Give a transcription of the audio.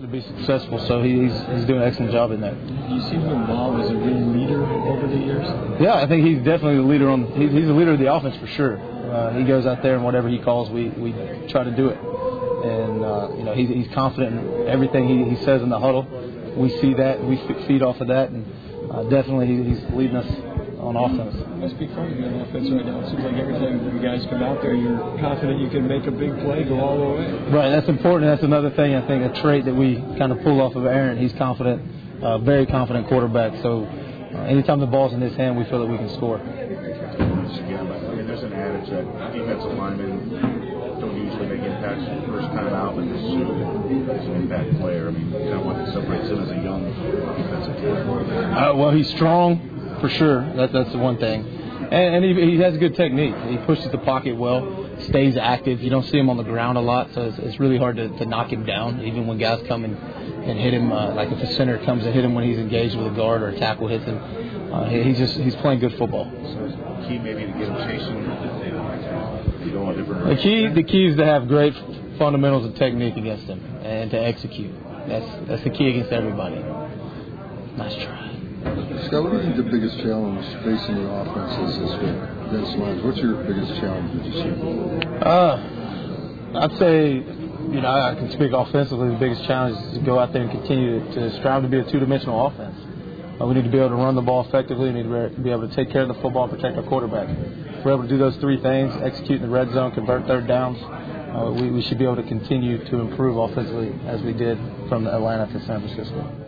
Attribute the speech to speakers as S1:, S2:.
S1: to be successful, so he's doing an excellent job in that.
S2: Do you see him evolve as a real leader over the years?
S1: Yeah, I think he's definitely the leader he's the leader of the offense for sure. He goes out there and whatever he calls, we try to do it. And he's confident in everything he says in the huddle. We see that, we feed off of that, and definitely he's leading us on offense.
S2: It must be fun to be on offense right now. It seems like every time you guys come out there, you're confident you can make a big play, go all the way.
S1: Right, that's important. That's another thing, I think, a trait that we kind of pull off of Aaron. He's confident, very confident quarterback. So anytime the ball's in his hand, we feel that we can score.
S3: There's an adage that defensive linemen don't usually make impacts the first time out, but this is an impact player. I mean, kind of what separates him as a young defensive player.
S1: Well, he's strong. For sure, that's the one thing. And he has good technique. He pushes the pocket well, stays active. You don't see him on the ground a lot, so it's really hard to knock him down, even when guys come and hit him, like if a center comes and hit him when he's engaged with a guard or a tackle hits him. He's playing good football.
S3: So is the key maybe to get him chasing, to go on different directions?
S1: The key is to have great fundamentals of technique against him and to execute. That's the key against everybody. Nice try.
S4: Scott, what do you think the biggest challenge facing the offense is this week against Lions? What's your biggest challenge that you see?
S1: I'd say, I can speak offensively. The biggest challenge is to go out there and continue to strive to be a two-dimensional offense. We need to be able to run the ball effectively. We need to be able to take care of the football and protect our quarterback. If we're able to do those three things, execute in the red zone, convert third downs, we should be able to continue to improve offensively as we did from Atlanta to San Francisco.